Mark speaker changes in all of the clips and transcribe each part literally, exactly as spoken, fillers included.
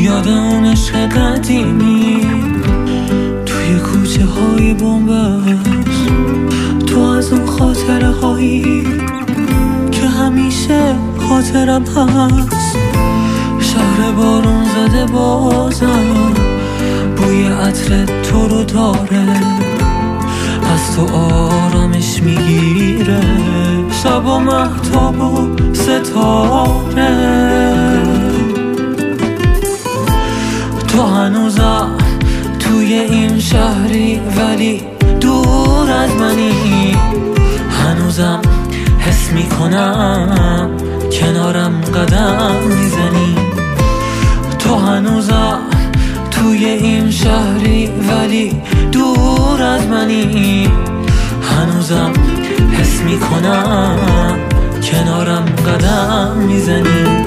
Speaker 1: یاد اون عشق قدیمی توی کوچه های بنبست، تو از اون خاطره هایی که همیشه خاطرم هست. شهر بارون زده بازم بوی عطر تو رو داره، از تو آرامش میگیره شب و مهتاب و ستاره. تو هنوزم توی این شهری ولی دور از منی، هنوزم حس میکنم کنارم قدم میزنی. تو هنوزم توی این شهری ولی دور از منی، هنوزم حس میکنم کنارم قدم میزنی.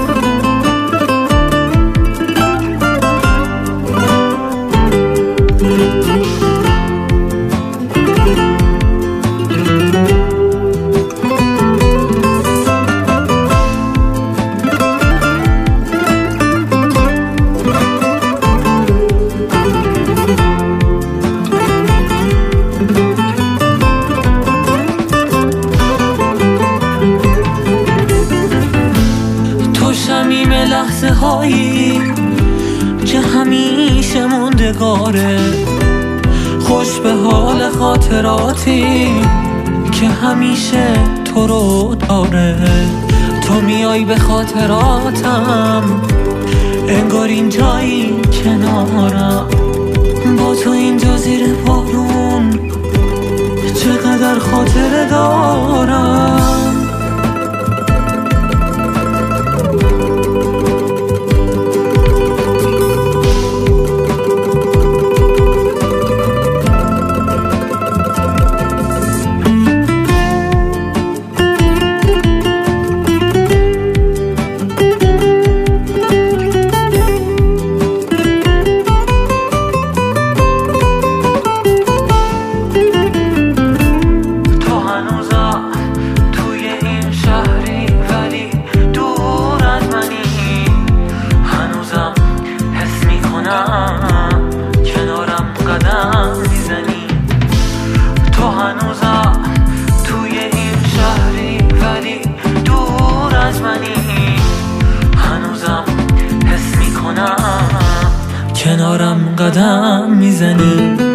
Speaker 1: شمیم لحظه هایی که همیشه موندگاره، خوش به حال خاطراتی که همیشه تو رو داره. تو میای به خاطراتم انگار اینجایی کنارم، با تو اینجا زیر بارون چقدر خاطره دارم. کنارم قدم میزنی. تو هنوزم توی این شهری ولی دور از منی، هنوزم حس میکنم کنارم قدم میزنی.